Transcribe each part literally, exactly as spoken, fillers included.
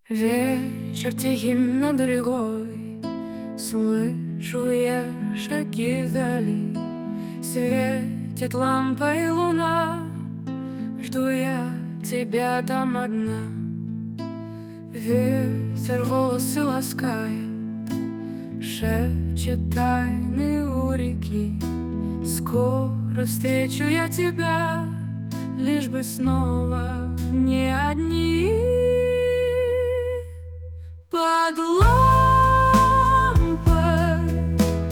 Вечер тихий над рекой, слышу я шаги вдали. Светит лампа и луна, жду я тебя там одна. Ветер волосы ласкает, шепчет тайны у реки. Скоро встречу я тебя, лишь бы снова не одни. Под лампой,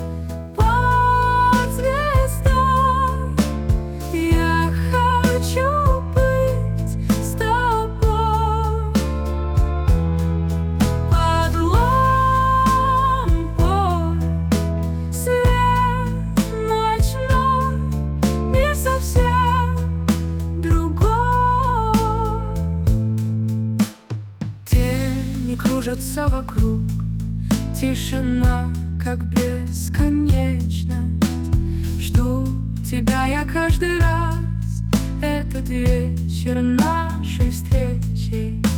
под звездой я хочу быть с тобой. Под лампой свет ночной, мир совсем другой. Тени кружатся вокруг, тишина, как бесконечность. Жду тебя я каждый раз, этот вечер нашей встречи.